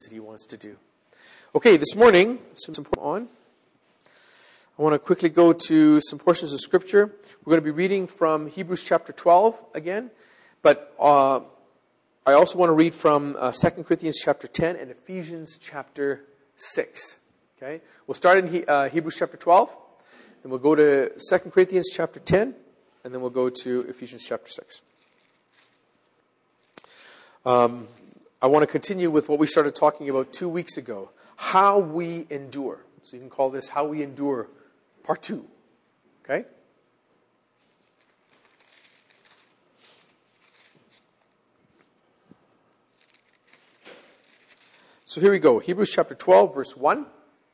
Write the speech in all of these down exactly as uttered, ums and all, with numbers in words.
He wants to do. Okay, this morning, some on. I want to quickly go to some portions of Scripture. We're going to be reading from Hebrews chapter twelve again, but uh, I also want to read from uh, Second Corinthians chapter ten and Ephesians chapter six. Okay, we'll start in he, uh, Hebrews chapter twelve, then we'll go to Second Corinthians chapter ten, and then we'll go to Ephesians chapter six. Um, I want to continue with what we started talking about two weeks ago, how we endure. So you can call this How We Endure Part two. Okay? So here we go. Hebrews chapter twelve, verse one.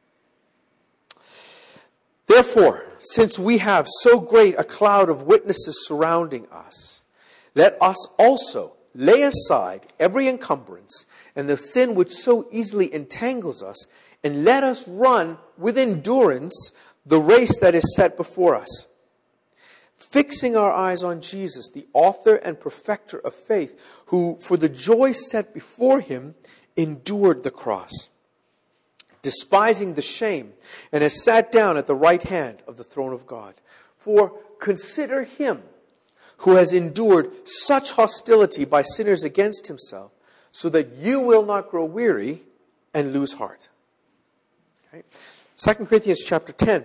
Therefore, since we have so great a cloud of witnesses surrounding us, let us also lay aside every encumbrance and the sin which so easily entangles us, and let us run with endurance the race that is set before us, fixing our eyes on Jesus, the author and perfecter of faith, who for the joy set before him endured the cross, despising the shame, and has sat down at the right hand of the throne of God. For consider him who has endured such hostility by sinners against himself, so that you will not grow weary and lose heart. Okay. Second Corinthians chapter ten.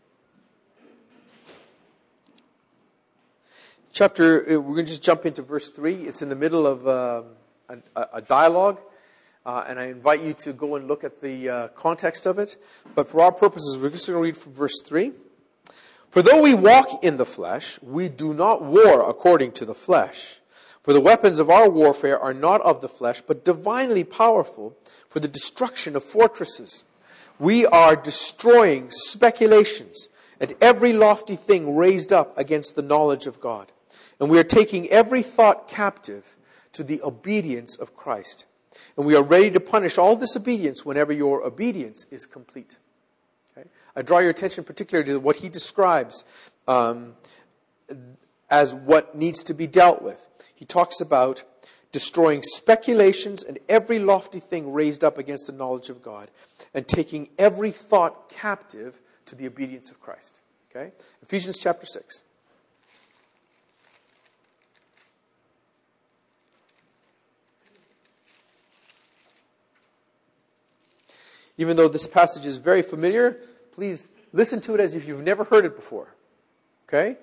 Chapter, we're going to just jump into verse three. It's in the middle of uh, a, a dialogue, uh, and I invite you to go and look at the uh, context of it. But for our purposes, we're just going to read from verse three. For though we walk in the flesh, we do not war according to the flesh. For the weapons of our warfare are not of the flesh, but divinely powerful for the destruction of fortresses. We are destroying speculations and every lofty thing raised up against the knowledge of God. And we are taking every thought captive to the obedience of Christ. And we are ready to punish all disobedience whenever your obedience is complete. Okay? I draw your attention particularly to what he describes um, as what needs to be dealt with. He talks about destroying speculations and every lofty thing raised up against the knowledge of God, and taking every thought captive to the obedience of Christ. Okay? Ephesians chapter six. Even though this passage is very familiar, please listen to it as if you've never heard it before. Okay?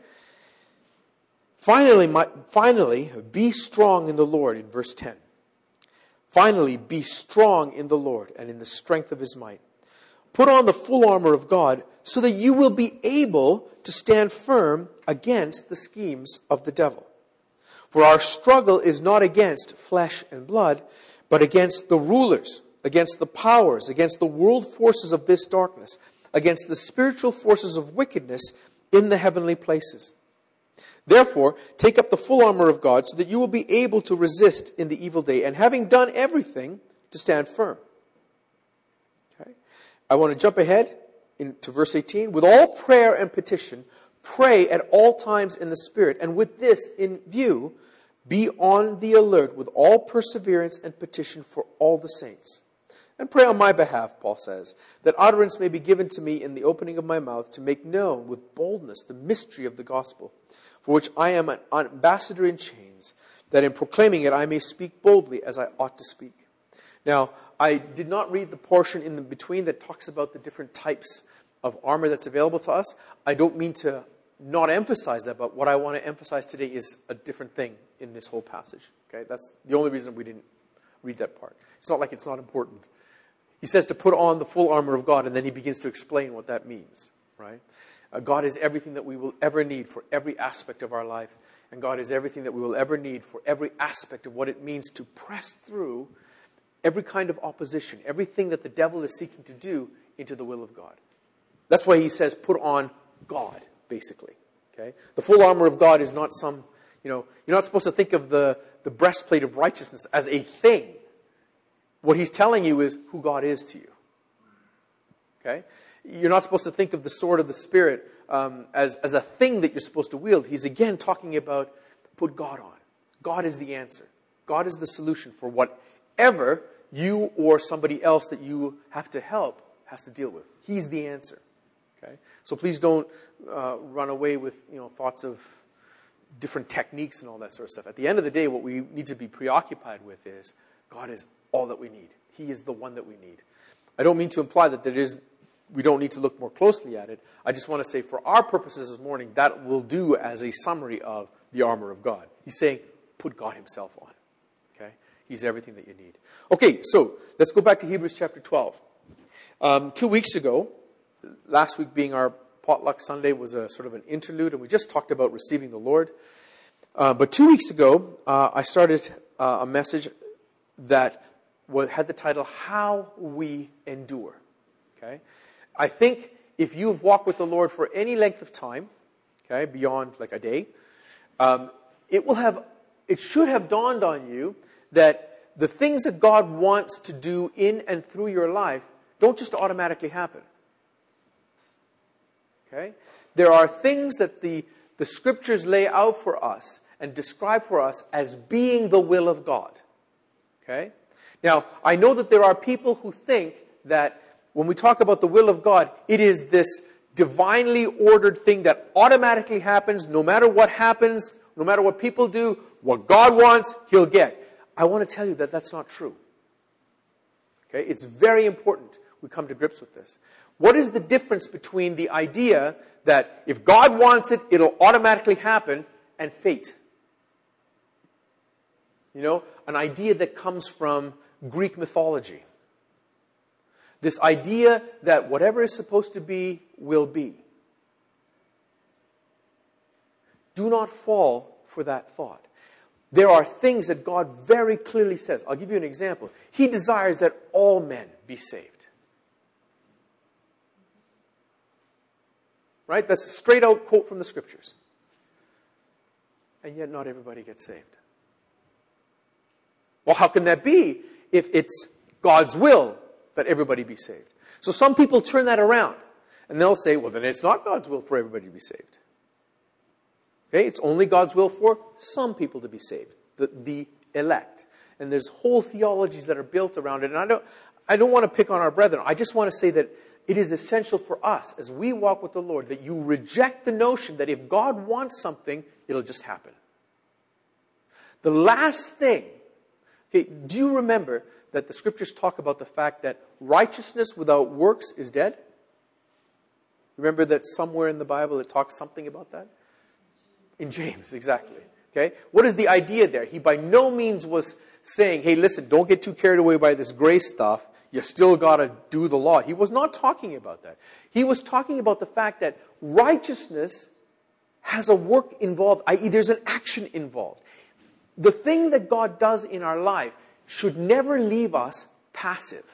Finally, my, finally, be strong in the Lord, in verse ten. Finally, be strong in the Lord and in the strength of his might. Put on the full armor of God so that you will be able to stand firm against the schemes of the devil. For our struggle is not against flesh and blood, but against the rulers, against the powers, against the world forces of this darkness, against the spiritual forces of wickedness in the heavenly places. Therefore, take up the full armor of God so that you will be able to resist in the evil day, and having done everything, to stand firm. Okay. I want to jump ahead into verse eighteen. With all prayer and petition, pray at all times in the Spirit, and with this in view, be on the alert with all perseverance and petition for all the saints. And pray on my behalf, Paul says, that utterance may be given to me in the opening of my mouth to make known with boldness the mystery of the gospel, for which I am an ambassador in chains, that in proclaiming it I may speak boldly as I ought to speak. Now, I did not read the portion in the between that talks about the different types of armor that's available to us. I don't mean to not emphasize that, but what I want to emphasize today is a different thing in this whole passage. Okay, that's the only reason we didn't read that part. It's not like it's not important. He says to put on the full armor of God, and then he begins to explain what that means, right? Uh, God is everything that we will ever need for every aspect of our life. And God is everything that we will ever need for every aspect of what it means to press through every kind of opposition, everything that the devil is seeking to do into the will of God. That's why he says put on God, basically. Okay? The full armor of God is not some, you know, you're not supposed to think of the, the breastplate of righteousness as a thing. What he's telling you is who God is to you. Okay? You're not supposed to think of the sword of the Spirit um, as, as a thing that you're supposed to wield. He's again talking about put God on. God is the answer. God is the solution for whatever you or somebody else that you have to help has to deal with. He's the answer. Okay? So please don't uh, run away with, you know, thoughts of different techniques and all that sort of stuff. At the end of the day, what we need to be preoccupied with is God is all that we need. He is the one that we need. I don't mean to imply that there is, we don't need to look more closely at it. I just want to say for our purposes this morning, that will do as a summary of the armor of God. He's saying, put God himself on. Okay? He's everything that you need. Okay, so let's go back to Hebrews chapter twelve. Um, two weeks ago, last week being our Potluck Sunday was a sort of an interlude, and we just talked about receiving the Lord. Uh, but two weeks ago, uh, I started uh, a message that had the title, How We Endure. Okay? I think if you've walked with the Lord for any length of time, okay, beyond like a day, um, it will have, it should have dawned on you that the things that God wants to do in and through your life don't just automatically happen. Okay? There are things that the, the Scriptures lay out for us and describe for us as being the will of God. Okay? Now, I know that there are people who think that when we talk about the will of God, it is this divinely ordered thing that automatically happens no matter what happens, no matter what people do, what God wants, He'll get. I want to tell you that that's not true. Okay? It's very important we come to grips with this. What is the difference between the idea that if God wants it, it'll automatically happen, and fate? You know, an idea that comes from Greek mythology. This idea that whatever is supposed to be, will be. Do not fall for that thought. There are things that God very clearly says. I'll give you an example. He desires that all men be saved. Right? That's a straight out quote from the Scriptures. And yet not everybody gets saved. Well, how can that be if it's God's will that everybody be saved? So some people turn that around and they'll say, well, then it's not God's will for everybody to be saved. Okay? It's only God's will for some people to be saved, the, the elect. And there's whole theologies that are built around it. And I don't, I don't want to pick on our brethren. I just want to say that it is essential for us as we walk with the Lord that you reject the notion that if God wants something, it'll just happen. The last thing, okay, do you remember that the Scriptures talk about the fact that righteousness without works is dead? Remember that somewhere in the Bible it talks something about that? In James, exactly. Okay? What is the idea there? He by no means was saying, hey, listen, don't get too carried away by this grace stuff. You still got to do the law. He was not talking about that. He was talking about the fact that righteousness has a work involved, that is there's an action involved. The thing that God does in our life should never leave us passive.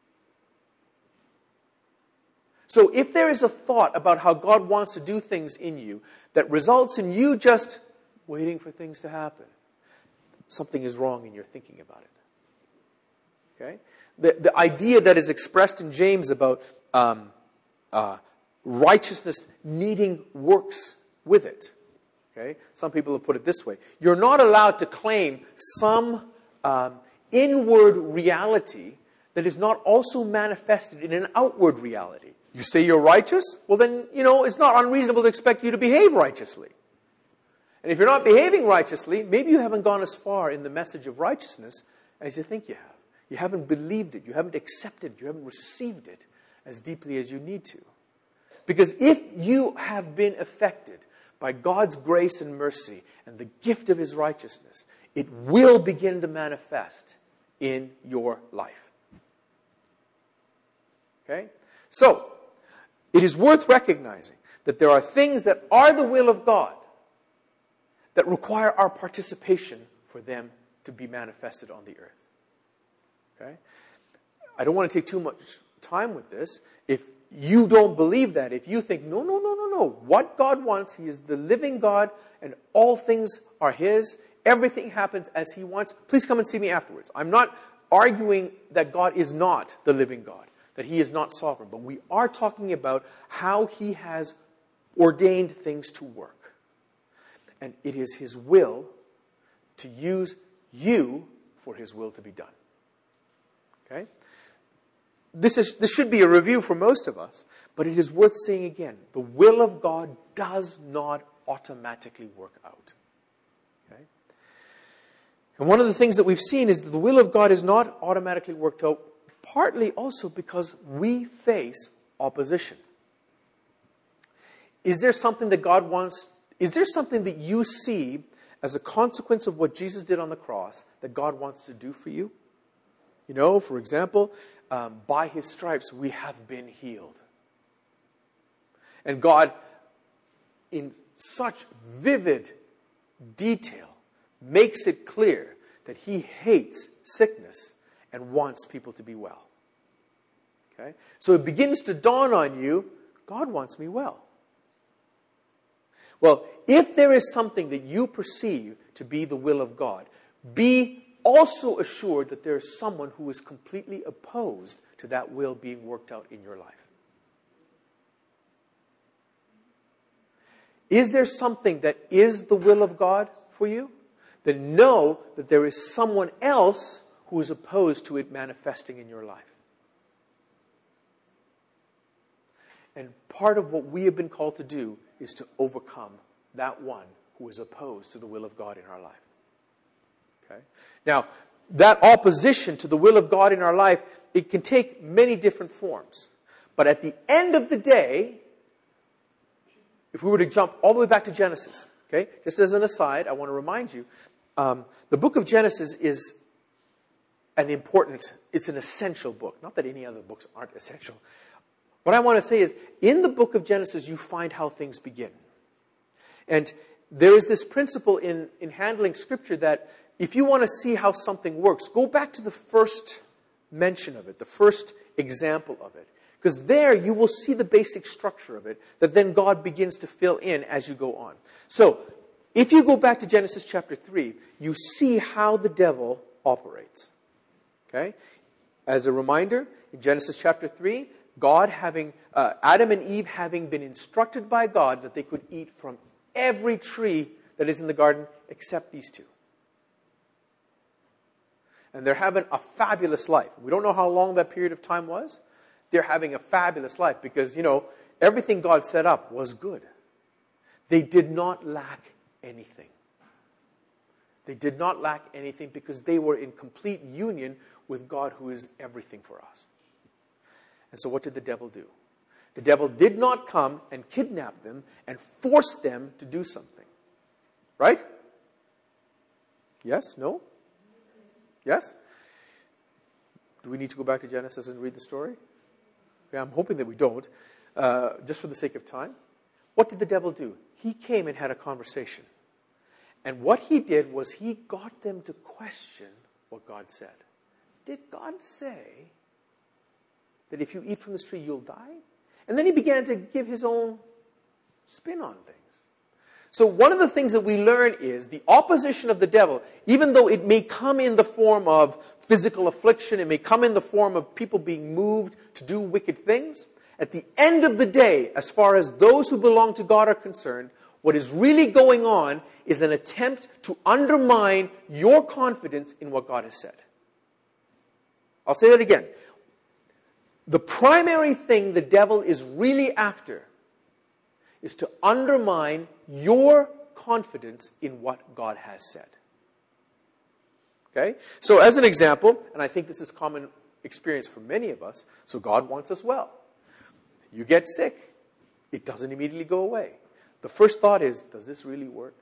So if there is a thought about how God wants to do things in you that results in you just waiting for things to happen, something is wrong in your thinking about it. Okay? The, the idea that is expressed in James about um, uh, righteousness needing works with it. Okay? Some people have put it this way. You're not allowed to claim some um, inward reality that is not also manifested in an outward reality. You say you're righteous? Well then, you know, it's not unreasonable to expect you to behave righteously. And if you're not behaving righteously, maybe you haven't gone as far in the message of righteousness as you think you have. You haven't believed it. You haven't accepted it. You haven't received it as deeply as you need to. Because if you have been affected by God's grace and mercy and the gift of His righteousness, it will begin to manifest in your life. Okay? So, it is worth recognizing that there are things that are the will of God that require our participation for them to be manifested on the earth. Okay? I don't want to take too much time with this. If you don't believe that, if you think, no, no, no, no, no, what God wants, He is the living God, and all things are His, everything happens as He wants, please come and see me afterwards. I'm not arguing that God is not the living God, that He is not sovereign, but we are talking about how He has ordained things to work. And it is His will to use you for His will to be done. Okay? This is this should be a review for most of us, but it is worth saying again. The will of God does not automatically work out. Okay? And one of the things that we've seen is that the will of God is not automatically worked out, partly also because we face opposition. Is there something that God wants, is there something that you see as a consequence of what Jesus did on the cross that God wants to do for you? You know, for example, um, by His stripes we have been healed. And God, in such vivid detail, makes it clear that He hates sickness and wants people to be well. Okay? So it begins to dawn on you, God wants me well. Well, if there is something that you perceive to be the will of God, be also assured that there is someone who is completely opposed to that will being worked out in your life. Is there something that is the will of God for you? Then know that there is someone else who is opposed to it manifesting in your life. And part of what we have been called to do is to overcome that one who is opposed to the will of God in our life. Okay? Now, that opposition to the will of God in our life, it can take many different forms. But at the end of the day, if we were to jump all the way back to Genesis, okay, just as an aside, I want to remind you, um, the book of Genesis is an important, it's an essential book. Not that any other books aren't essential. What I want to say is, in the book of Genesis, you find how things begin. And there is this principle in, in handling Scripture that if you want to see how something works, go back to the first mention of it, the first example of it. Because there you will see the basic structure of it that then God begins to fill in as you go on. So, if you go back to Genesis chapter three, you see how the devil operates. Okay? As a reminder, in Genesis chapter three, God having, uh, Adam and Eve having been instructed by God that they could eat from every tree that is in the garden except these two. And they're having a fabulous life. We don't know how long that period of time was. They're having a fabulous life because, you know, everything God set up was good. They did not lack anything. They did not lack anything because they were in complete union with God who is everything for us. And so what did the devil do? The devil did not come and kidnap them and force them to do something. Right? Yes? No? Yes? Do we need to go back to Genesis and read the story? Okay, I'm hoping that we don't, uh, just for the sake of time. What did the devil do? He came and had a conversation. And what he did was he got them to question what God said. Did God say that if you eat from this tree, you'll die? And then he began to give his own spin on things. So one of the things that we learn is the opposition of the devil, even though it may come in the form of physical affliction, it may come in the form of people being moved to do wicked things. At the end of the day, as far as those who belong to God are concerned, what is really going on is an attempt to undermine your confidence in what God has said. I'll say that again. The primary thing the devil is really after is to undermine your confidence in what God has said. Okay? So as an example, and I think this is common experience for many of us, so God wants us well. You get sick. It doesn't immediately go away. The first thought is, does this really work?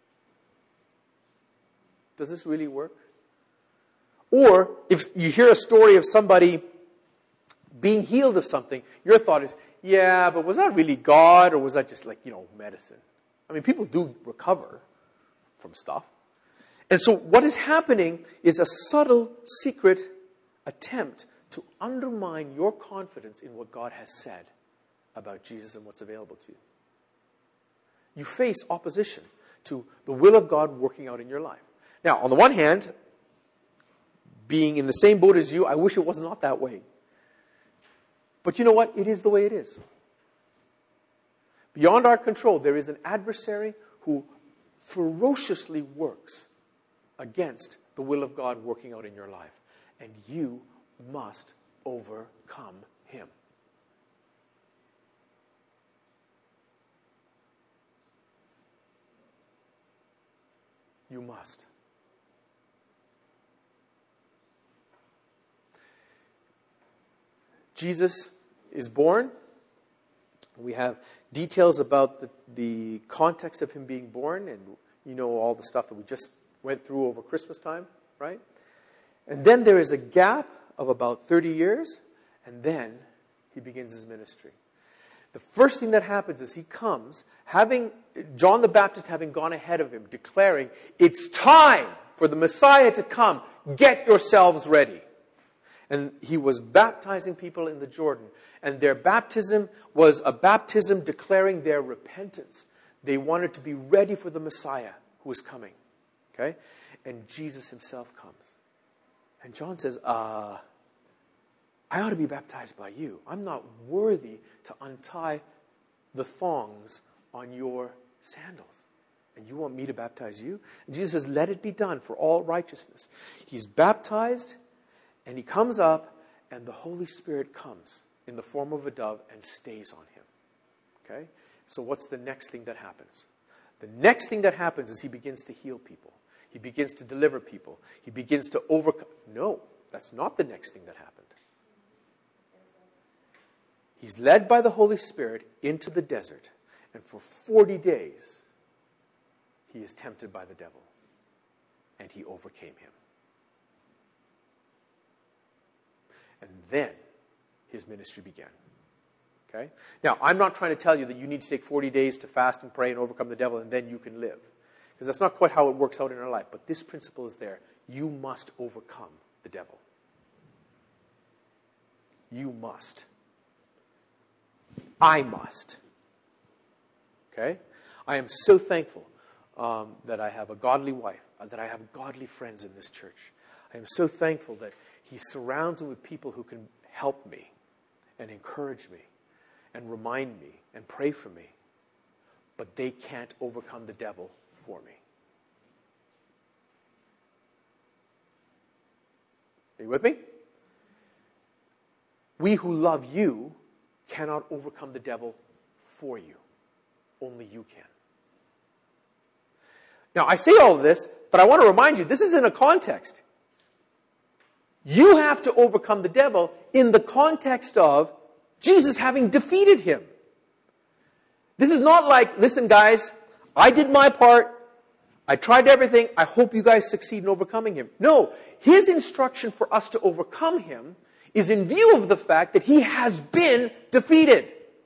Does this really work? Or if you hear a story of somebody being healed of something, your thought is, yeah, but was that really God or was that just like, you know, medicine? I mean, people do recover from stuff. And so what is happening is a subtle, secret attempt to undermine your confidence in what God has said about Jesus and what's available to you. You face opposition to the will of God working out in your life. Now, on the one hand, being in the same boat as you, I wish it was not that way. But you know what? It is the way it is. Beyond our control, there is an adversary who ferociously works against the will of God working out in your life. And you must overcome him. You must. Jesus is born. We have details about the, the context of him being born, and you know all the stuff that we just went through over Christmas time, right? And then there is a gap of about thirty years, and then he begins his ministry. The first thing that happens is he comes, having John the Baptist having gone ahead of him, declaring, it's time for the Messiah to come. Get yourselves ready. And he was baptizing people in the Jordan. And their baptism was a baptism declaring their repentance. They wanted to be ready for the Messiah who was coming. Okay? And Jesus himself comes. And John says, uh, I ought to be baptized by you. I'm not worthy to untie the thongs on your sandals. And you want me to baptize you? And Jesus says, let it be done for all righteousness. He's baptized, and he comes up, and the Holy Spirit comes in the form of a dove and stays on him. Okay? So what's the next thing that happens? The next thing that happens is he begins to heal people. He begins to deliver people. He begins to overcome. No, that's not the next thing that happened. He's led by the Holy Spirit into the desert, and for forty days, he is tempted by the devil, and he overcame him. And then his ministry began. Okay? Now, I'm not trying to tell you that you need to take forty days to fast and pray and overcome the devil, and then you can live. Because that's not quite how it works out in our life. But this principle is there. You must overcome the devil. You must. I must. Okay? I am so thankful um, that I have a godly wife, uh, that I have godly friends in this church. I am so thankful that he surrounds me with people who can help me and encourage me and remind me and pray for me. But they can't overcome the devil for me. Are you with me? We who love you cannot overcome the devil for you. Only you can. Now, I say all of this, but I want to remind you, this is in a context. You have to overcome the devil in the context of Jesus having defeated him. This is not like, listen guys, I did my part. I tried everything. I hope you guys succeed in overcoming him. No, his instruction for us to overcome him is in view of the fact that he has been defeated.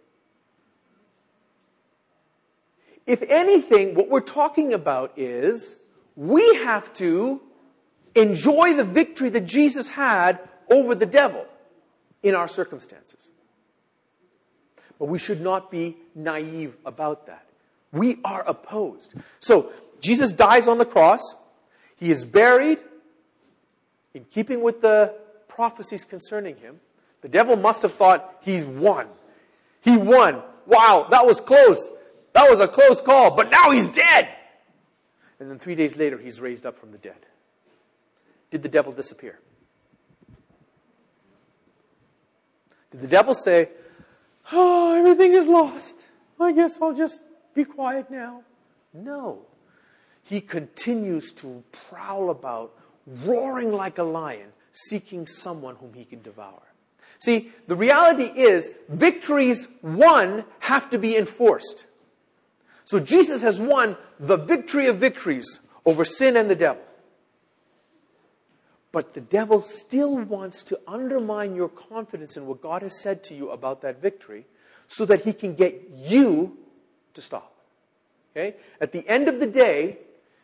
If anything, what we're talking about is we have to enjoy the victory that Jesus had over the devil in our circumstances. But we should not be naive about that. We are opposed. So, Jesus dies on the cross. He is buried in keeping with the prophecies concerning him. The devil must have thought he's won. He won. Wow, that was close. That was a close call, but now he's dead. And then three days later, he's raised up from the dead. Did the devil disappear? Did the devil say, oh, everything is lost. I guess I'll just be quiet now? No. He continues to prowl about, roaring like a lion, seeking someone whom he can devour. See, the reality is, victories won have to be enforced. So Jesus has won the victory of victories over sin and the devil. But the devil still wants to undermine your confidence in what God has said to you about that victory so that he can get you to stop. Okay? At the end of the day,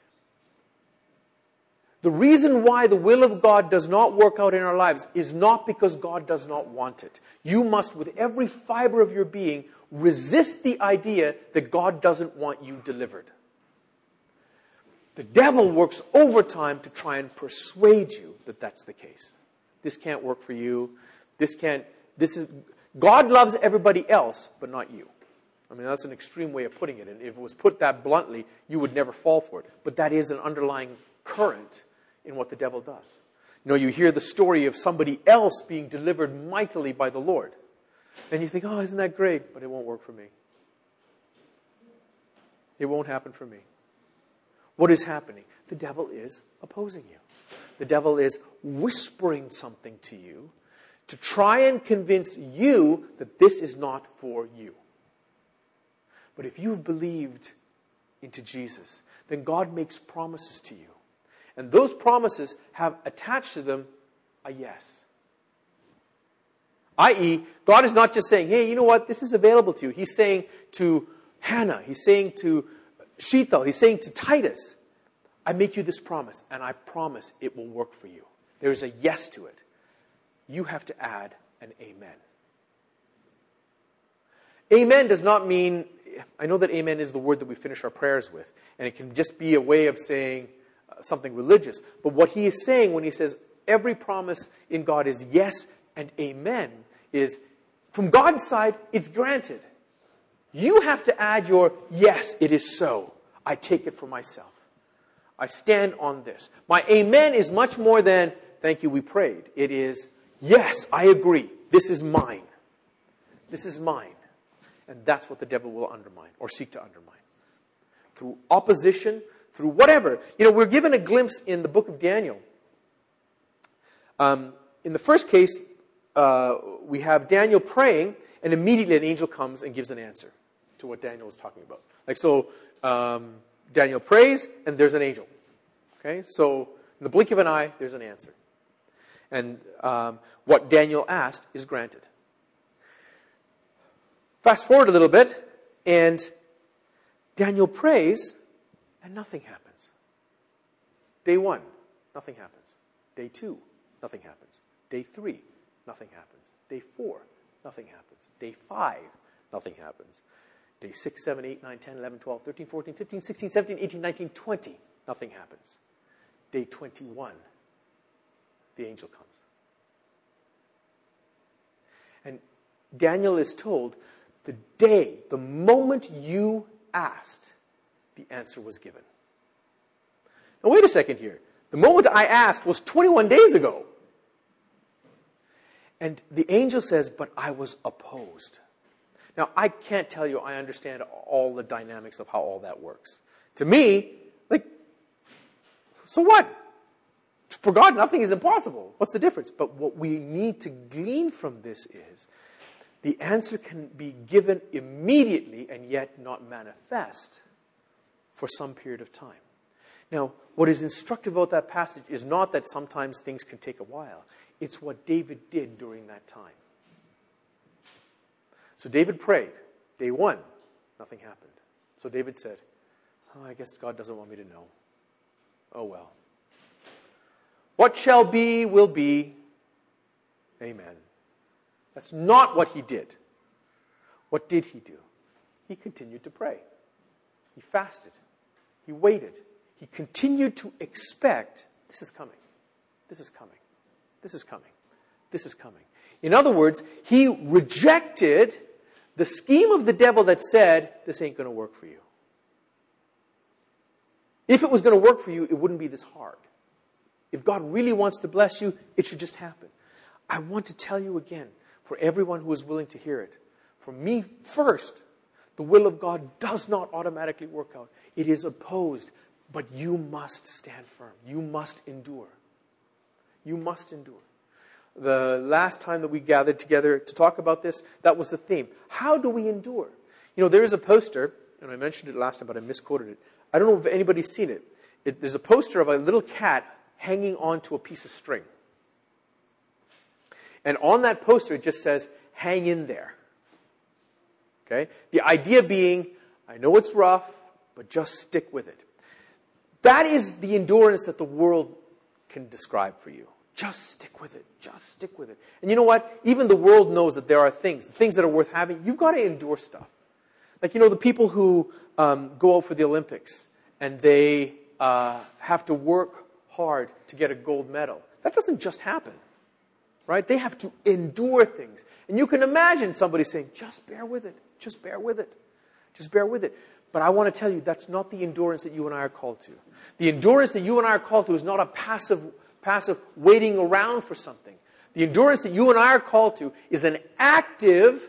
the reason why the will of God does not work out in our lives is not because God does not want it. You must, with every fiber of your being, resist the idea that God doesn't want you delivered. The devil works overtime to try and persuade you that that's the case. This can't work for you. This can't, this is, God loves everybody else, but not you. I mean, that's an extreme way of putting it. And if it was put that bluntly, you would never fall for it. But that is an underlying current in what the devil does. You know, you hear the story of somebody else being delivered mightily by the Lord. And you think, oh, isn't that great? But it won't work for me. It won't happen for me. What is happening? The devil is opposing you. The devil is whispering something to you to try and convince you that this is not for you. But if you've believed into Jesus, then God makes promises to you. And those promises have attached to them a yes. that is, God is not just saying, hey, you know what, this is available to you. He's saying to Hannah, he's saying to Shethel, he's saying to Titus, I make you this promise, and I promise it will work for you. There's a yes to it. You have to add an amen. Amen does not mean, I know that amen is the word that we finish our prayers with, and it can just be a way of saying uh, something religious. But what he is saying when he says every promise in God is yes and amen is, from God's side, it's granted. You have to add your, yes, it is so. I take it for myself. I stand on this. My amen is much more than, thank you, we prayed. It is, yes, I agree. This is mine. This is mine. And that's what the devil will undermine or seek to undermine. Through opposition, through whatever. You know, we're given a glimpse in the book of Daniel. Um, in the first case, uh, we have Daniel praying, and immediately an angel comes and gives an answer to what Daniel was talking about. Like, so, um, Daniel prays, and there's an angel. Okay, so in the blink of an eye, there's an answer. And um, what Daniel asked is granted. Fast forward a little bit, and Daniel prays, and nothing happens. Day one, nothing happens. Day two, nothing happens. Day three, nothing happens. Day four, nothing happens. Day five, nothing happens. Day six, seven, eight, nine, ten, eleven, twelve, thirteen, fourteen, fifteen, sixteen, seventeen, eighteen, nineteen, twenty, nothing happens. Day twenty-one, the angel comes. And Daniel is told, the day, the moment you asked, the answer was given. Now wait a second here. The moment I asked was twenty-one days ago. And the angel says, but I was opposed. Now, I can't tell you I understand all the dynamics of how all that works. To me, like, so what? For God, nothing is impossible. What's the difference? But what we need to glean from this is the answer can be given immediately and yet not manifest for some period of time. Now, what is instructive about that passage is not that sometimes things can take a while. It's what David did during that time. So David prayed. Day one, nothing happened. So David said, oh, I guess God doesn't want me to know. Oh well. What shall be, will be. Amen. That's not what he did. What did he do? He continued to pray. He fasted. He waited. He continued to expect, this is coming. This is coming. This is coming. This is coming. In other words, he rejected the scheme of the devil that said, this ain't going to work for you. If it was going to work for you, it wouldn't be this hard. If God really wants to bless you, it should just happen. I want to tell you again, for everyone who is willing to hear it, for me first, the will of God does not automatically work out. It is opposed, but you must stand firm. You must endure. You must endure. The last time that we gathered together to talk about this, that was the theme. How do we endure? You know, there is a poster, and I mentioned it last time, but I misquoted it. I don't know if anybody's seen it. it there's a poster of a little cat hanging onto a piece of string. And on that poster, it just says, hang in there. Okay? The idea being, I know it's rough, but just stick with it. That is the endurance that the world can describe for you. Just stick with it. Just stick with it. And you know what? Even the world knows that there are things, things that are worth having. You've got to endure stuff. Like, you know, the people who um, go out for the Olympics and they uh, have to work hard to get a gold medal. That doesn't just happen. Right? They have to endure things. And you can imagine somebody saying, just bear with it. Just bear with it. Just bear with it. But I want to tell you, that's not the endurance that you and I are called to. The endurance that you and I are called to is not a passive passive waiting around for something. The endurance that you and I are called to is an active,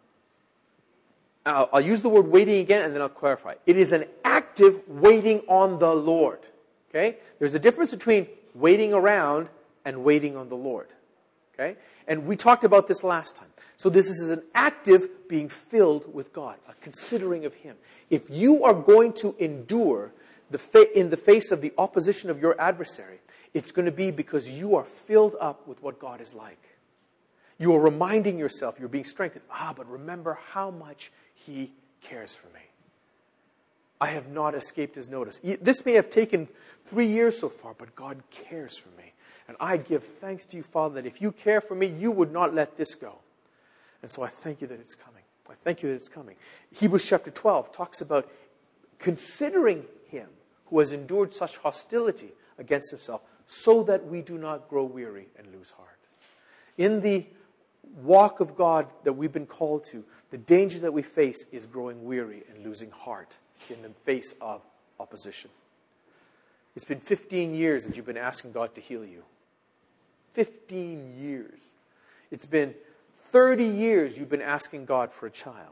I'll, I'll use the word waiting again and then I'll clarify. It is an active waiting on the Lord. Okay? There's a difference between waiting around and waiting on the Lord. Okay? And we talked about this last time. So this is an active being filled with God, a considering of Him. If you are going to endure the fa- in the face of the opposition of your adversary, it's going to be because you are filled up with what God is like. You are reminding yourself, you're being strengthened. Ah, but remember how much He cares for me. I have not escaped His notice. This may have taken three years so far, but God cares for me. And I give thanks to you, Father, that if you care for me, you would not let this go. And so I thank you that it's coming. I thank you that it's coming. Hebrews chapter twelve talks about considering Him who has endured such hostility against Himself, so that we do not grow weary and lose heart. In the walk of God that we've been called to, the danger that we face is growing weary and losing heart in the face of opposition. It's been fifteen years that you've been asking God to heal you. fifteen years. It's been thirty years you've been asking God for a child.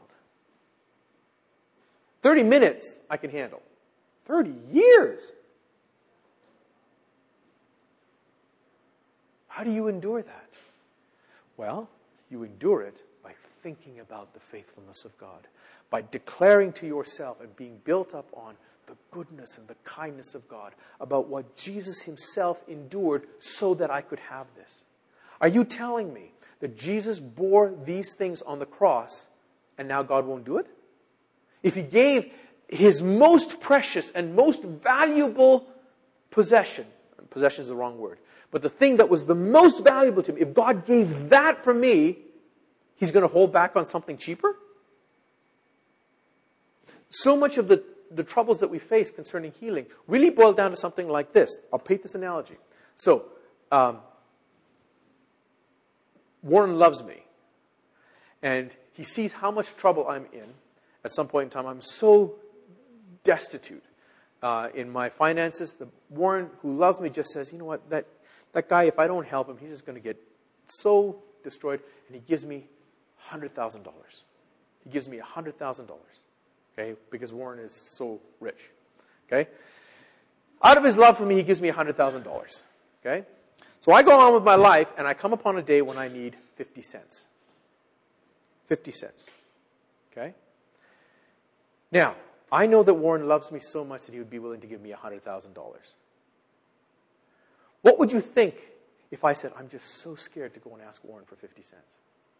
thirty minutes I can handle. thirty years. How do you endure that? Well, you endure it by thinking about the faithfulness of God, by declaring to yourself and being built up on the goodness and the kindness of God, about what Jesus Himself endured so that I could have this. Are you telling me that Jesus bore these things on the cross and now God won't do it? If He gave His most precious and most valuable possession, possession is the wrong word, but the thing that was the most valuable to Him, if God gave that for me, He's going to hold back on something cheaper? So much of the, the troubles that we face concerning healing really boil down to something like this. I'll paint this analogy. So, um, Warren loves me. And he sees how much trouble I'm in. At some point in time, I'm so destitute uh, in my finances. The Warren, who loves me, just says, you know what, that, that guy, if I don't help him, he's just going to get so destroyed. And he gives me one hundred thousand dollars. He gives me one hundred thousand dollars. Okay, because Warren is so rich. Okay? Out of his love for me, he gives me one hundred thousand dollars. Okay? So I go on with my life, and I come upon a day when I need fifty cents. fifty cents. Okay? Now, I know that Warren loves me so much that he would be willing to give me one hundred thousand dollars. What would you think if I said, I'm just so scared to go and ask Warren for fifty cents?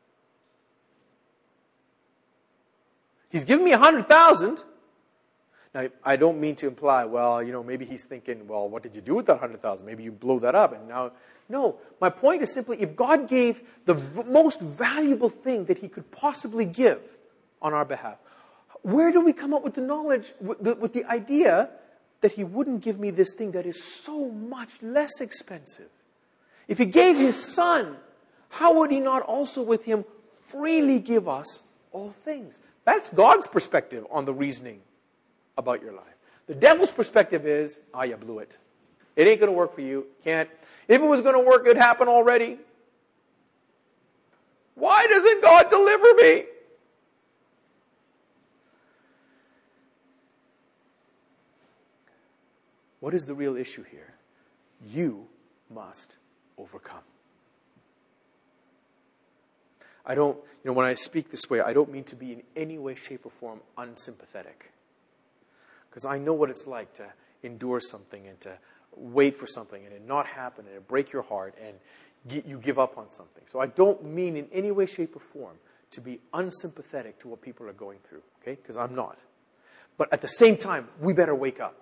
He's giving me one hundred thousand dollars. Now, I don't mean to imply, well, you know, maybe he's thinking, well, what did you do with that one hundred thousand dollars? Maybe you blow that up. And now, no. My point is simply, if God gave the v- most valuable thing that He could possibly give on our behalf, where do we come up with the knowledge, with the, with the idea that He wouldn't give me this thing that is so much less expensive? If He gave His Son, how would He not also with Him freely give us all things? That's God's perspective on the reasoning about your life. The devil's perspective is, ah, you blew it. It ain't going to work for you. Can't. If it was going to work, it'd happen already. Why doesn't God deliver me? What is the real issue here? You must overcome. I don't, you know, when I speak this way, I don't mean to be in any way, shape, or form unsympathetic. Because I know what it's like to endure something and to wait for something and it not happen and it break your heart and get, you give up on something. So I don't mean in any way, shape, or form to be unsympathetic to what people are going through. Okay? Because I'm not. But at the same time, we better wake up.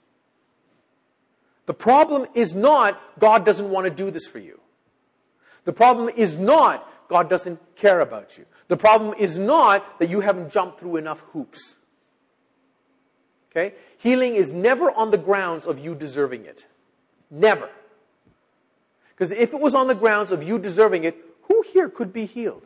The problem is not God doesn't want to do this for you. The problem is not God doesn't care about you. The problem is not that you haven't jumped through enough hoops. Okay? Healing is never on the grounds of you deserving it. Never. Because if it was on the grounds of you deserving it, who here could be healed?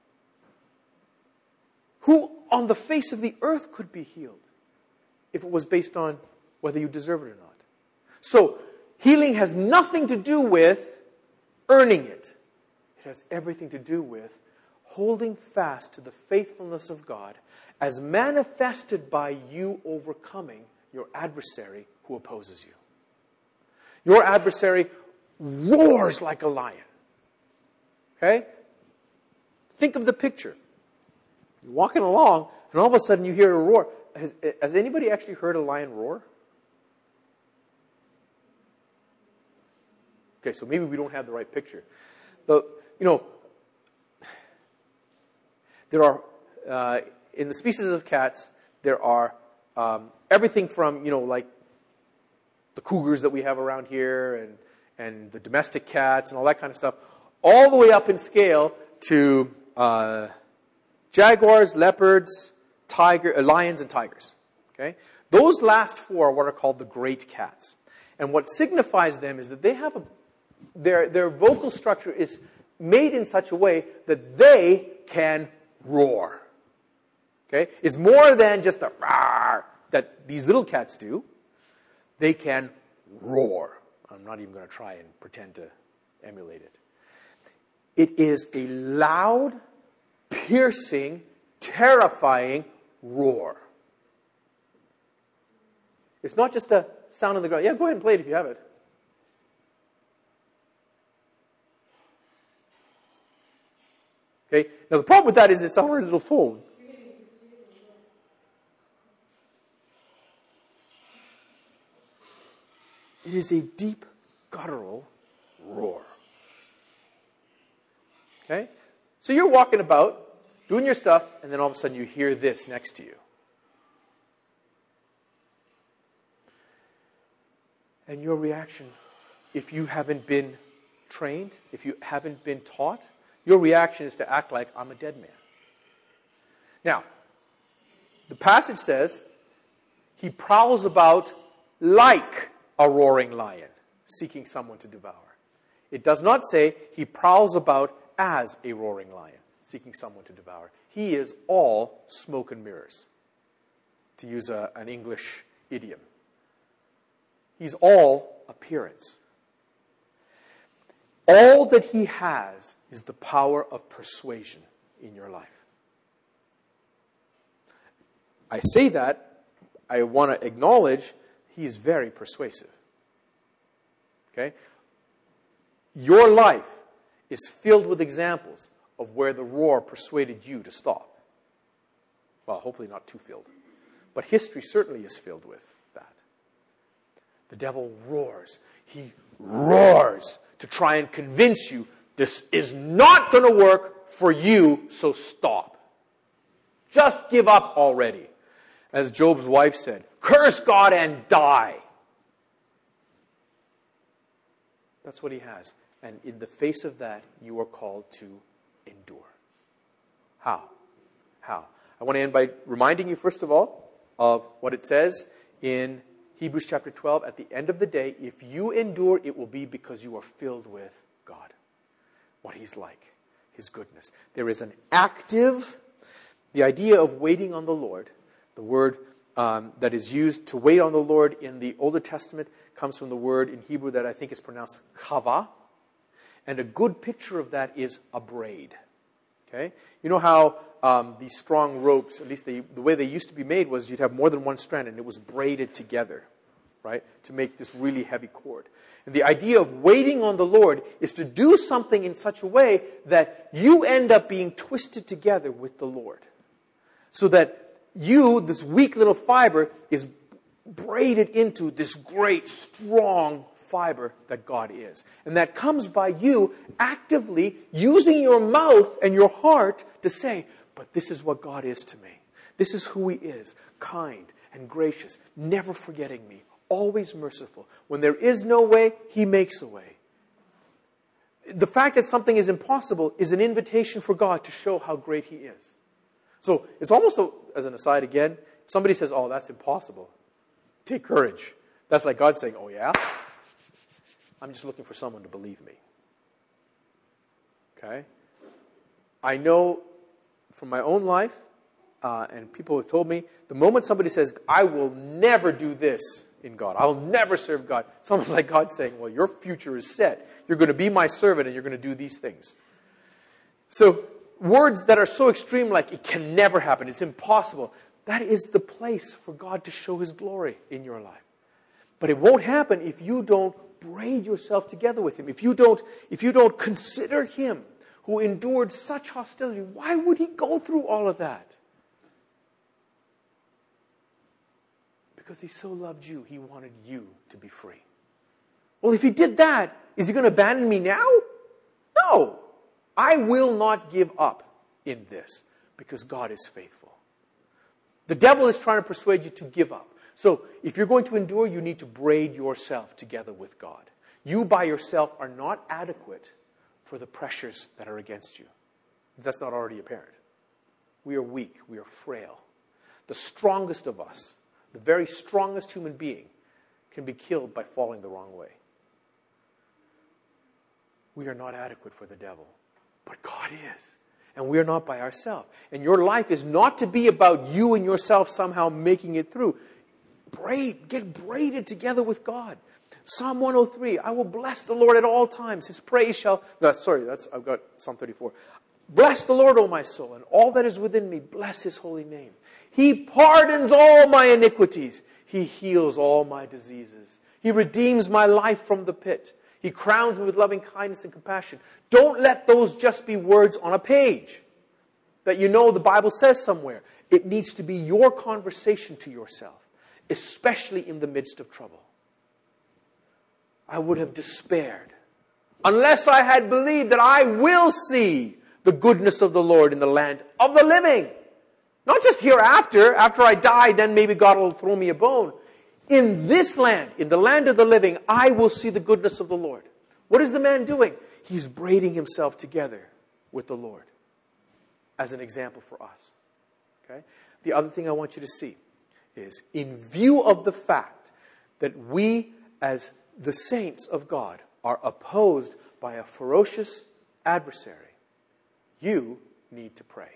Who on the face of the earth could be healed if it was based on whether you deserve it or not? So, Healing has nothing to do with earning it. It has everything to do with holding fast to the faithfulness of God as manifested by you overcoming your adversary who opposes you. Your adversary roars like a lion. Okay? Think of the picture. You're walking along, and all of a sudden you hear a roar. Has, has anybody actually heard a lion roar? Okay, so maybe we don't have the right picture. The, you know, there are, uh, in the species of cats, there are um, everything from, you know, like the cougars that we have around here and, and the domestic cats and all that kind of stuff, all the way up in scale to uh, jaguars, leopards, tiger, uh, lions, and tigers. Okay, those last four are what are called the great cats. And what signifies them is that they have a, their, their vocal structure is made in such a way that they can roar. Okay? It's more than just a roar that these little cats do. They can roar. I'm not even going to try and pretend to emulate it. It is a loud, piercing, terrifying roar. It's not just a sound on the ground. Yeah, go ahead and play it if you have it. Okay? Now the problem with that is it's on our little phone. It is a deep, guttural roar. Okay? So you're walking about, doing your stuff, and then all of a sudden you hear this next to you. And your reaction, if you haven't been trained, if you haven't been taught, your reaction is to act like I'm a dead man. Now, the passage says, he prowls about like a roaring lion, seeking someone to devour. It does not say he prowls about as a roaring lion, seeking someone to devour. He is all smoke and mirrors, to use a, an English idiom. He's all appearance. All that he has is the power of persuasion in your life. I say that, I want to acknowledge he is very persuasive. Okay? Your life is filled with examples of where the roar persuaded you to stop. Well, hopefully not too filled. But history certainly is filled with that. The devil roars. He roars to try and convince you this is not going to work for you, so stop. Just give up already. As Job's wife said, curse God and die. That's what he has. And in the face of that, you are called to endure. How? How? I want to end by reminding you, first of all, of what it says in Hebrews chapter twelve. At the end of the day, if you endure, it will be because you are filled with God. What he's like. His goodness. There is an active, the idea of waiting on the Lord, the word um, that is used to wait on the Lord in the Older Testament comes from the word in Hebrew that I think is pronounced chava. And a good picture of that is a braid. Okay? You know how um, these strong ropes, at least they, the way they used to be made was you'd have more than one strand and it was braided together, right? To make this really heavy cord. And the idea of waiting on the Lord is to do something in such a way that you end up being twisted together with the Lord. So that you, this weak little fiber, is braided into this great, strong fiber that God is. And that comes by you actively using your mouth and your heart to say, but this is what God is to me. This is who he is, kind and gracious, never forgetting me, always merciful. When there is no way, he makes a way. The fact that something is impossible is an invitation for God to show how great he is. So it's almost, a, as an aside again, if somebody says, oh, that's impossible, take courage. That's like God saying, oh yeah? I'm just looking for someone to believe me. Okay? I know from my own life, uh, and people have told me, the moment somebody says, I will never do this in God. I'll never serve God. It's almost like God saying, well, your future is set. You're going to be my servant and you're going to do these things. So words that are so extreme, like it can never happen, it's impossible, that is the place for God to show His glory in your life. But it won't happen if you don't braid yourself together with Him. If you don't, if you don't consider Him who endured such hostility. Why would He go through all of that? Because He so loved you, He wanted you to be free. Well, if He did that, is He going to abandon me now? No. I will not give up in this because God is faithful. The devil is trying to persuade you to give up. So if you're going to endure, you need to braid yourself together with God. You by yourself are not adequate for the pressures that are against you. If that's not already apparent. We are weak. We are frail. The strongest of us, the very strongest human being, can be killed by falling the wrong way. We are not adequate for the devil. But God is. And we are not by ourselves. And your life is not to be about you and yourself somehow making it through. Braid, get braided together with God. Psalm one oh three, I will bless the Lord at all times. His praise shall... No, sorry, that's I've got Psalm thirty-four. Bless the Lord, O my soul, and all that is within me, bless His holy name. He pardons all my iniquities. He heals all my diseases. He redeems my life from the pit. He crowns me with loving kindness and compassion. Don't let those just be words on a page that you know the Bible says somewhere. It needs to be your conversation to yourself, especially in the midst of trouble. I would have despaired unless I had believed that I will see the goodness of the Lord in the land of the living. Not just hereafter, after I die, then maybe God will throw me a bone. In this land, in the land of the living, I will see the goodness of the Lord. What is the man doing? He's braiding himself together with the Lord as an example for us. Okay? The other thing I want you to see is, in view of the fact that we, as the saints of God, are opposed by a ferocious adversary, you need to pray.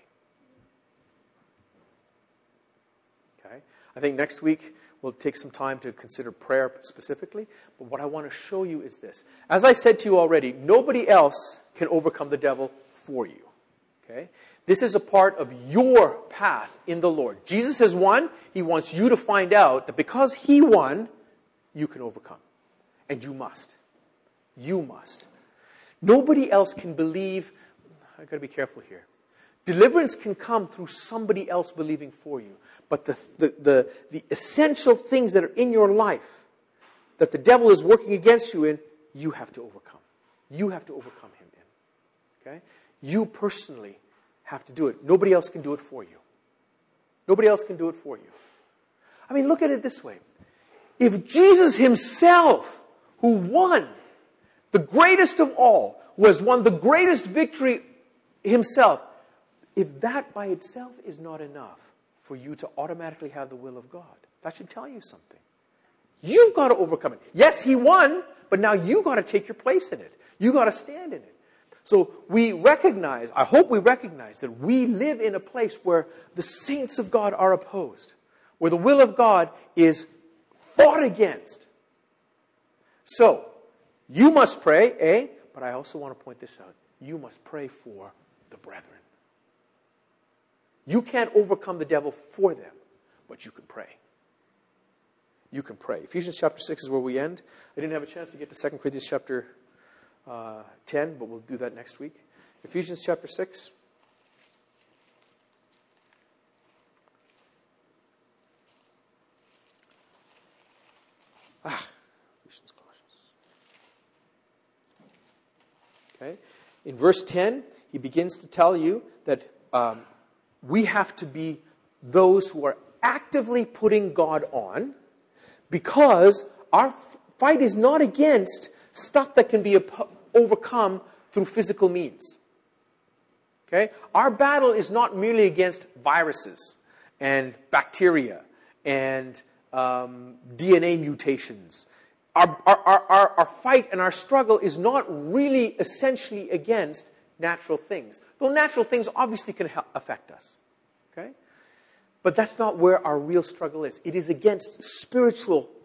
Okay? I think next week we'll take some time to consider prayer specifically. But what I want to show you is this. As I said to you already, nobody else can overcome the devil for you. Okay? This is a part of your path in the Lord. Jesus has won. He wants you to find out that because He won, you can overcome. And you must. You must. Nobody else can believe. I've got to be careful here. Deliverance can come through somebody else believing for you. But the, the, the, the essential things that are in your life that the devil is working against you in, you have to overcome. You have to overcome him in. Okay? You personally have to do it. Nobody else can do it for you. Nobody else can do it for you. I mean, look at it this way. If Jesus Himself, who won, the greatest of all, who has won the greatest victory Himself, if that by itself is not enough for you to automatically have the will of God, that should tell you something. You've got to overcome it. Yes, He won, but now you've got to take your place in it. You've got to stand in it. So we recognize, I hope we recognize, that we live in a place where the saints of God are opposed, where the will of God is fought against. So, you must pray, eh? But I also want to point this out. You must pray for the brethren. You can't overcome the devil for them, but you can pray. You can pray. Ephesians chapter six is where we end. I didn't have a chance to get to Second Corinthians chapter uh, ten, but we'll do that next week. Ephesians chapter six. Ah, Ephesians, Colossians. Okay. In verse ten, he begins to tell you that um, we have to be those who are actively putting God on, because our fight is not against stuff that can be overcome through physical means. Okay? Our battle is not merely against viruses and bacteria and um, D N A mutations. Our, our, our, our fight and our struggle is not really essentially against natural things. Though natural things obviously can help affect us. Okay? But that's not where our real struggle is. It is against spiritual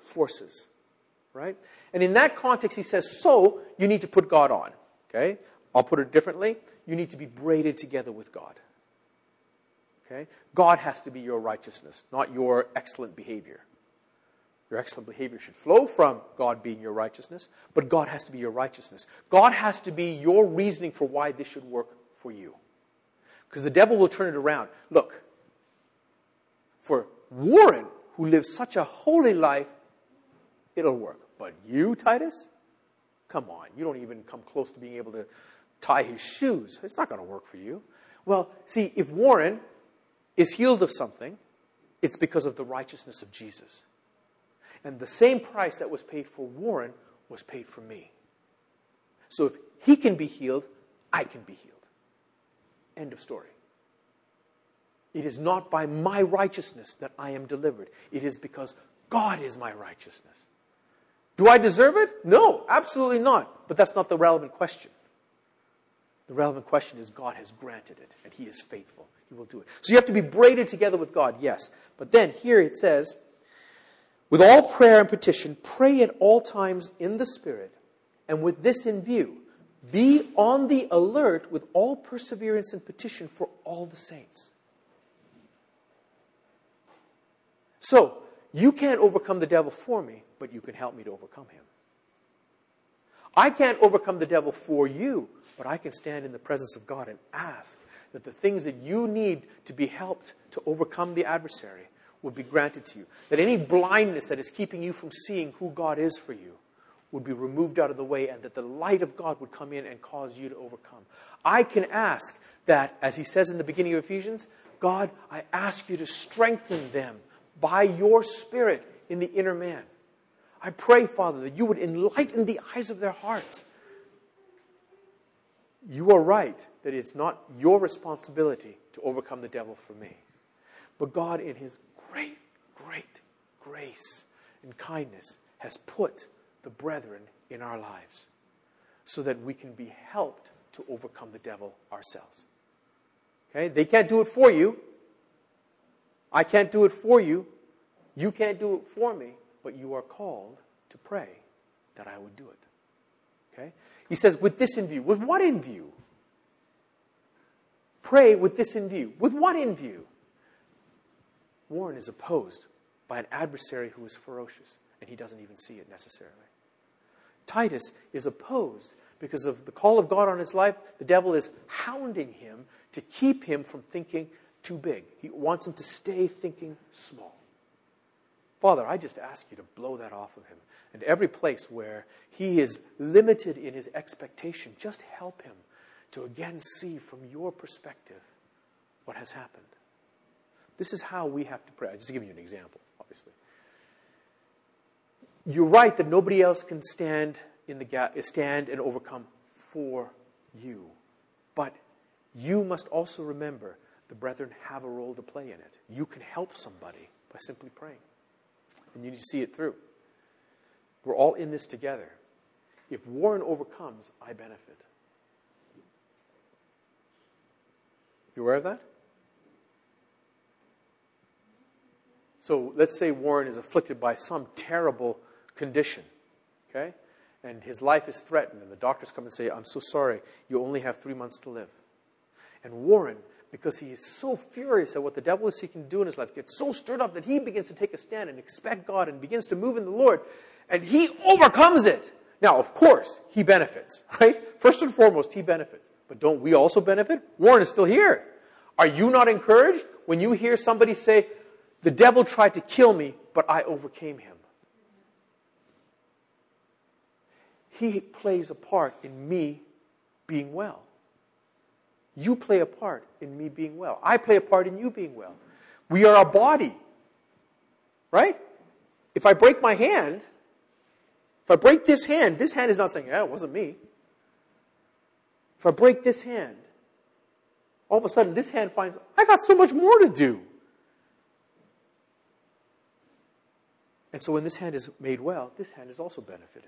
forces, right? And in that context, he says, so you need to put God on, okay? I'll put it differently. You need to be braided together with God, okay? God has to be your righteousness, not your excellent behavior. Your excellent behavior should flow from God being your righteousness, but God has to be your righteousness. God has to be your reasoning for why this should work for you. Because the devil will turn it around. Look, for Warren, who lives such a holy life, it'll work. But you, Titus, come on. You don't even come close to being able to tie his shoes. It's not going to work for you. Well, see, if Warren is healed of something, it's because of the righteousness of Jesus. And the same price that was paid for Warren was paid for me. So if he can be healed, I can be healed. End of story. It is not by my righteousness that I am delivered. It is because God is my righteousness. Do I deserve it? No, absolutely not. But that's not the relevant question. The relevant question is God has granted it, and He is faithful. He will do it. So you have to be braided together with God, yes. But then here it says, with all prayer and petition, pray at all times in the Spirit, and with this in view, be on the alert with all perseverance and petition for all the saints. So, you can't overcome the devil for me, but you can help me to overcome him. I can't overcome the devil for you, but I can stand in the presence of God and ask that the things that you need to be helped to overcome the adversary would be granted to you. That any blindness that is keeping you from seeing who God is for you would be removed out of the way, and that the light of God would come in and cause you to overcome. I can ask that, as he says in the beginning of Ephesians, God, I ask you to strengthen them by your Spirit in the inner man. I pray, Father, that you would enlighten the eyes of their hearts. You are right that it's not your responsibility to overcome the devil for me. But God, in His great, great grace and kindness, has put the brethren in our lives so that we can be helped to overcome the devil ourselves. Okay? They can't do it for you. I can't do it for you. You can't do it for me. But you are called to pray that I would do it. Okay? He says, with this in view. With what in view? Pray with this in view. With what in view? Warren is opposed by an adversary who is ferocious, and he doesn't even see it necessarily. Titus is opposed because of the call of God on his life. The devil is hounding him to keep him from thinking too big. He wants him to stay thinking small. Father, I just ask you to blow that off of him. And every place where he is limited in his expectation, just help him to again see from your perspective what has happened. This is how we have to pray. I'll just give you an example, obviously. You're right that nobody else can stand in the gap, stand and overcome for you. But you must also remember the brethren have a role to play in it. You can help somebody by simply praying. And you need to see it through. We're all in this together. If Warren overcomes, I benefit. You aware of that? So let's say Warren is afflicted by some terrible condition, okay? And his life is threatened, and the doctors come and say, I'm so sorry, you only have three months to live. And Warren, because he is so furious at what the devil is seeking to do in his life, gets so stirred up that he begins to take a stand and expect God and begins to move in the Lord, and he overcomes it. Now, of course, he benefits, right? First and foremost, he benefits. But don't we also benefit? Warren is still here. Are you not encouraged when you hear somebody say, the devil tried to kill me, but I overcame him? He plays a part in me being well. You play a part in me being well. I play a part in you being well. We are a body. Right? If I break my hand, if I break this hand, this hand is not saying, yeah, it wasn't me. If I break this hand, all of a sudden this hand finds, I got so much more to do. And so when this hand is made well, this hand is also benefited.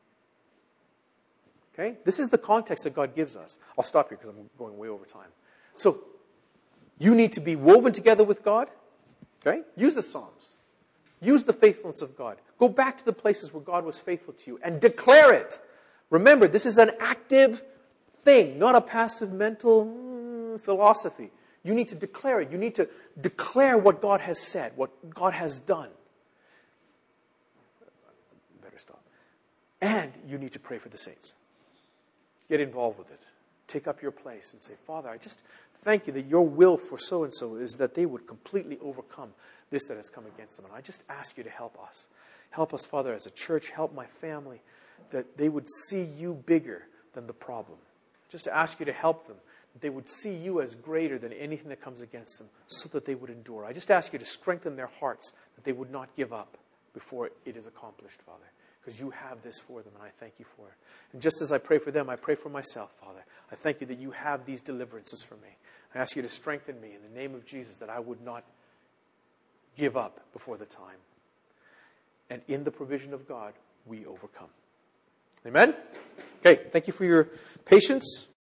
Okay? This is the context that God gives us. I'll stop here because I'm going way over time. So, you need to be woven together with God. Okay? Use the Psalms. Use the faithfulness of God. Go back to the places where God was faithful to you and declare it. Remember, this is an active thing, not a passive mental mm, philosophy. You need to declare it. You need to declare what God has said, what God has done. Better stop. And you need to pray for the saints. Get involved with it. Take up your place and say, Father, I just thank you that your will for so-and-so is that they would completely overcome this that has come against them. And I just ask you to help us. Help us, Father, as a church. Help my family, that they would see you bigger than the problem. Just to ask you to help them, that they would see you as greater than anything that comes against them, so that they would endure. I just ask you to strengthen their hearts, that they would not give up before it is accomplished, Father, because you have this for them, and I thank you for it. And just as I pray for them, I pray for myself, Father. I thank you that you have these deliverances for me. I ask you to strengthen me in the name of Jesus, that I would not give up before the time. And in the provision of God, we overcome. Amen? Okay, thank you for your patience.